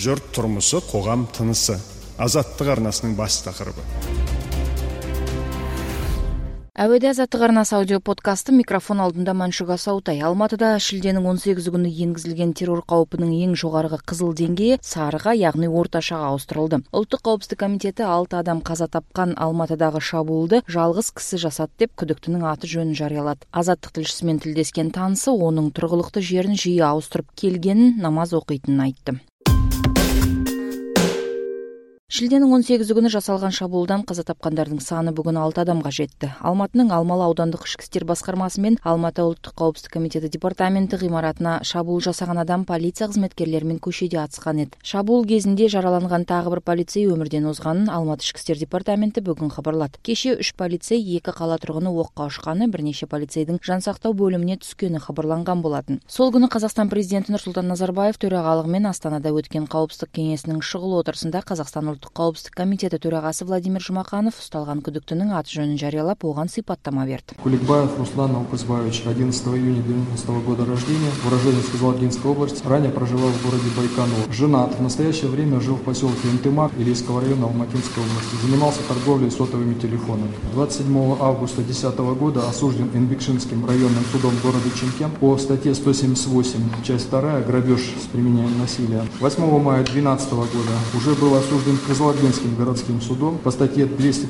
Жұрт тұрмысы, қоғам тынысы. Азаттық арнасының бас тақырыбы. Әуеде Азаттық арнасы аудио подкасты, микрофон алдында Маншук Асаутай. Алматыда шілденің 18 күні енгізілген террор қаупінің ең жоғарғы қызыл деңгейі сарыға, яғни орташаға ауыстырылды. Ұлттық қауіпсіздік комитеті 6 адам қаза тапқан Алматыдағы шабуылды жалғыз кісі жасады деп күдіктінің аты жөнін жариялады. Азаттық тілшісімен тілдескен танысы оның тұрғылықты жерін жиі ауыстырып келгенін, намаз оқитынын айтты. Шілденің 18 күні жасалған шабуылдан қаза тапқандардың саны бүгін 6 адамға жетті. Алматының Алмалы аудандық ішкі істер басқармасы мен Алматы ұлттық қауіпсіздік комитеті департаменті ғимаратына шабуыл жасаған адам полиция қызметкерлерімен көшеде атысқан еді. Шабуыл кезінде жараланған тағы бір полицей өмірден озғанын Алматы ішкі істер департаменті бүгін хабарлады. Кеше 3 полицей, 2 қала тұрғыны оққа ұшқаны, бірнеше полицейдің жансақтау бөліміне түскені хабарланған болатын. Сол күні Қазақстан президенті Нұрсұлтан Назарбаев төрағалығымен Астанада өткен қауіпсіздік кеңесінің шұғыл отырысында Қазақстан ұлттық қауіпсіздік комитеті төрағасы Владимир Жұмақанов ұсталған күдіктінің аты жөнін жариялап, оған сипаттама берді. Куликбаев Руслан Алпызбаевич, 11 июня 90 года рождения, уроженец Кызылординской области, ранее проживал в городе Байконур. Женат, в настоящее время жил в поселке Интымак Илийского района Алматинской области. Занимался торговлей сотовыми телефонами. 27 августа 2010 года осужден Инбекшинским районным судом города Чимкент по статье 178, часть 2, грабеж с применением насилия. 8 мая 2012 года уже был осужден Кызылординским городским судом по статье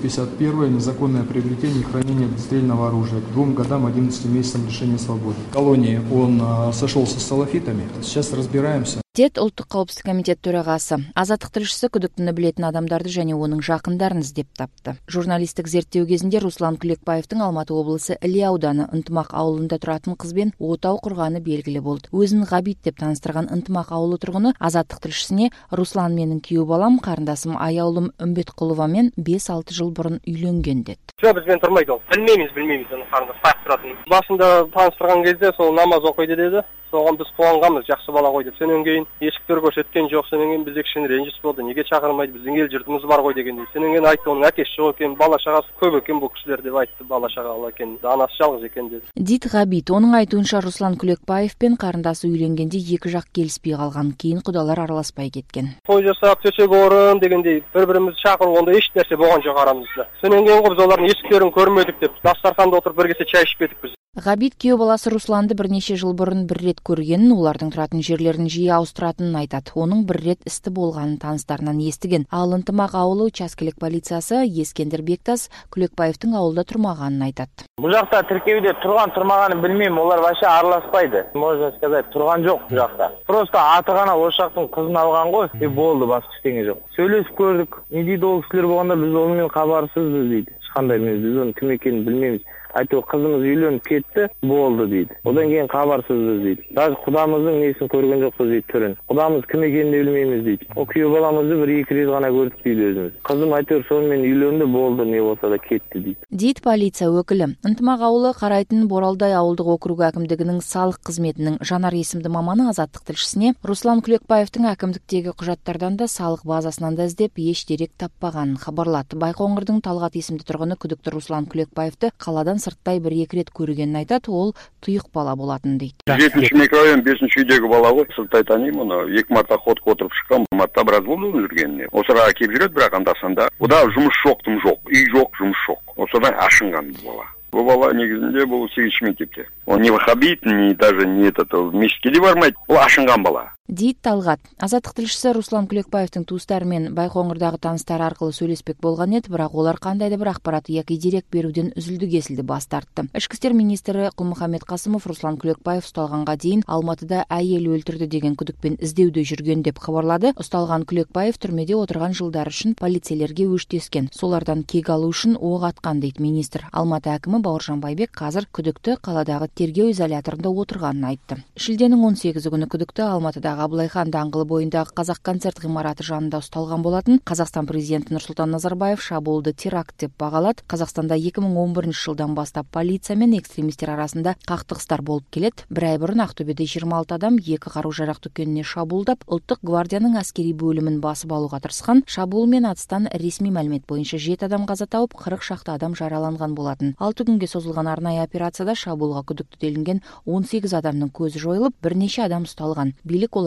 251 «Незаконное приобретение и хранение огнестрельного оружия» к 2 годам 11 месяцам лишения свободы. В колонии он сошелся с салафитами. Сейчас разбираемся. Дед ұлттық қауіпсіздік комитет төрағасы. Азаттық тілшісі күдіктіні білетін адамдарды және оның жақындарын іздеп тапты. Журналистік зерттеу кезінде Руслан Күлекбаевтың Алматы облысы Іле ауданы Ынтымақ ауылында тұратын қызбен отау құрғаны белгілі болды. Өзін Ғабит деп таныстырған Ынтымақ ауылы тұрғыны Азаттық тілшісіне Руслан менің күйеу балам, қарындасым Аяулым Үмбетқұловамен 5-6 жыл бұрын үйленген деді. Жоқ, бізбен тұрмайды ол. Білмейміз оны қарындас тайып тұратын. Басында таныстырған кезде сол намаз оқиды деді. Соған біз қуанғанбыз, жақсы бала ғой деп. Сенен кейін ешіктер көрсеткен жоқ, сенен кейін бізде кішкене ренжіс болды. Неге шақырмайды, біздің ел жұртымыз бар ғой дегендей. Сенен кейін айтты, оның әкесі жоқ екен, бала шағасы көп екен бұл кісілер деп айтты, бала шағалы екен, анасы жалғыз екен деді. Дейді Ғабит. Оның айтуынша Руслан Күлекбаев пен қарындасы үйленгенде екі жақ келіспей қалған, кейін құдалар араласпай кеткен. Той жасап, төсек орын дегендей бір-бірімізді шақырып, онда еш нәрсе болған жоқ арамызда. Сенен кейін біз олардың есіктерін көрмедік деп, дастарханда отырып бір кесе чай ішіп едік біз. Ғабит күйеу баласы Русланды бірнеше жыл бұрын бір рет көргенін, олардың тұратын жерлерін жиі ауыстыратынын айтады. Оның бір рет істі болғанын таныстарынан естіген. Ал Ынтымақ ауылы учаскелік полициясы Ескендір Бектас Күлекбаевтың ауылда тұрмағанын айтады. Бұл жақта тіркеуде тұрған-тұрмағанын білмеймін, олар вообще араласпайды. Можно сказать, тұрған жоқ бұл жақта. Просто аты ғана осы жақтың қызын алған ғой, болды, басқа ештеңе жоқ. Сөйлесіп көрдік, не дейді ол кісілер болғанда біз онымен хабарсызбыз дейді. Ешқандай біз оның кім екенін білмейміз. Айту қызымыз үйленіп кетті, болды дейді. Одан кейін хабарсызбыз дейді. Даже құдамыздың несін көрген жоқпыз дейді түрін. Құдамыз кім екенін де білмейміз дейді. О күйеу баламызды 1-2 рет ғана көрдік дейді өзіміз. Қызым айтыр сонымен үйленді, болды, не болса да кетті дейді. Дейді полиция өкілі. Ынтымақ ауылы қарайтын Боралдай ауылдық округі әкімдігінің салық қызметінің Жанар есімді маманы Азаттық тілшісіне Руслан Күлекбаевтың әкімдіктегі құжаттардан да салық базасынан да іздеп еш дерек таппағанын хабарлады. Байқоңырдың Талғат есімді тұрғыны күдікті Руслан Күлекбаевты қаладан сырттай 1-2 рет көргенін айтады, ол тұйық бала болатын дейді. 7-ші микрорайон 5-ші үйдегі бала ғой, сырттай танимын оны. 2 марта ходқа отырып шыққан, марта біраз болды жүргеніне. Осыраға келіп жүреді, бірақ анда-санда. Ода жұмыс жоқ, үй жоқ, жұмыс жоқ. Осыдан ашынған бала. Бұл бала негізінде бұл 8-ші мектепте. Он не вахабит, не даже не мешітке де бармайды. Ол ашынған бала. Дейді Талғат. Азаттық тілшісі Руслан Күлекбаевтың туыстарымен Байқоңырдағы таныстары арқылы сөйлеспек болған еді, бірақ олар қандайды бір ақпарат яки дерек беруден үзілді-кесілді бас тартты. Ішкі істер министрі Құлмұхаммед Қасымов Руслан Күлекбаев ұсталғанға дейін Алматыда әйел өлтірді деген күдікпен іздеуде жүрген деп хабарлады. Ұсталған Күлекбаев түрмеде отырған жылдар үшін полицейлерге өштескен. Солардан кек алу үшін оқ атқан дейді министр. Алматы әкімі Бауыржан Байбек қазір күдікті қаладағы тергеу изоляторында отырғанын айтты. Шілденің 18 күні күдікті Алматыда Абылайхан даңғылы бойындағы Қазақконцерт ғимараты жанында ұсталған болатын. Қазақстан президенті Нұрсұлтан Назарбаев шабуылды теракт деп бағалады. Қазақстанда 2011 жылдан бастап полиция мен экстремистер арасында қақтығыстар болып келеді. Бір ай бұрын Ақтөбеде 26 адам 2 қару-жарақ дүкеніне шабуылдап, ұлттық гвардияның әскери бөлімін басып алуға тырысқан. Шабуыл мен атыстан ресми мәлімет бойынша 7 адам қаза тауып, 40 шақты адам жараланған болатын. 6 күнге созылған арнайы операцияда шабуылға күдікті делінген 18 адамның көзі жойылып, бірнеше адам ұсталған. Билік оларды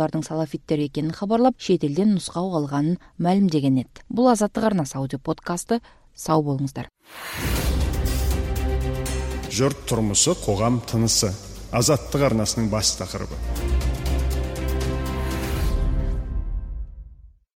алардын салафиттер экенин кабарлап, чет элден нускау алганын маалимдеген эт. Бул Азаттык арнасы аудио подкасты. Сау болуңуздар. Жұрт тұрмысы, қоғам тынысы. Азаттык арнасынын бас тақырыбы.